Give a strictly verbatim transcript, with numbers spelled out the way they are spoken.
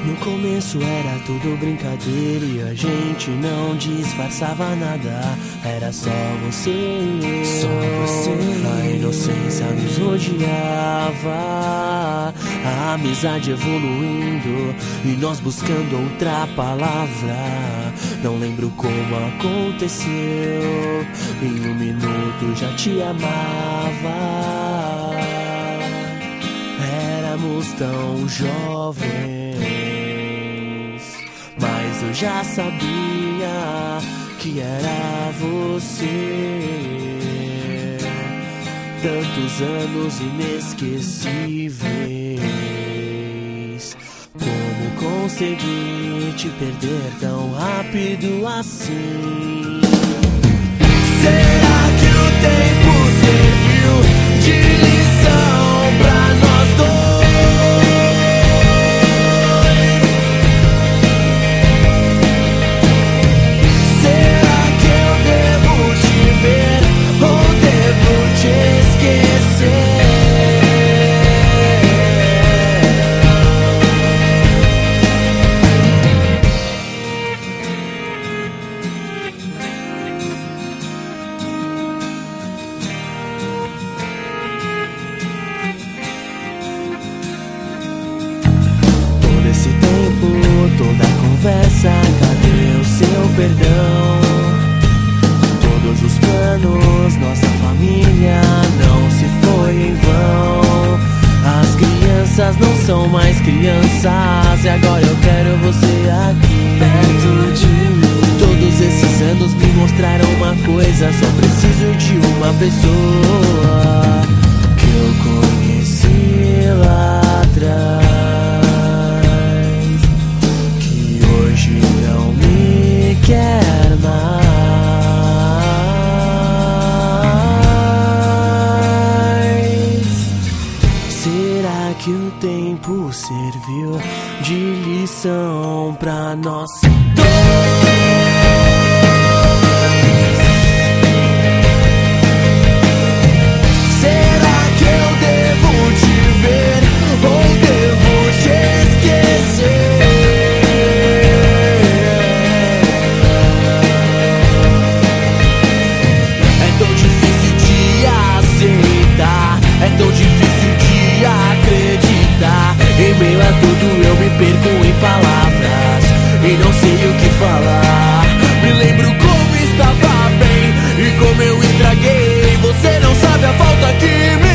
No começo era tudo brincadeira e a gente não disfarçava nada. Era só você e eu, só você. A inocência nos odiava, a amizade evoluindo e nós buscando outra palavra. Não lembro como aconteceu, em um minuto já te amava. Éramos tão jovens, mas eu já sabia que era você. Tantos anos inesquecíveis, como consegui te perder tão rápido assim? Será que o tempo serviu de lição pra nós dois? Será que eu devo te ver ou devo te esquecer? Esse tempo, toda a conversa, cadê o seu perdão? Todos os planos, nossa família não se foi em vão. As crianças não são mais crianças e agora eu quero você aqui perto de mim. Todos esses anos me mostraram uma coisa, só preciso de uma pessoa que eu conheci lá atrás, não me quer mais. Será que o tempo serviu de lição pra nós dois? Será que eu devo te ver ou devo te esquecer? É tão difícil de acreditar. Em meio a tudo eu me perco em palavras e não sei o que falar. Me lembro como estava bem e como eu estraguei. Você não sabe a falta que me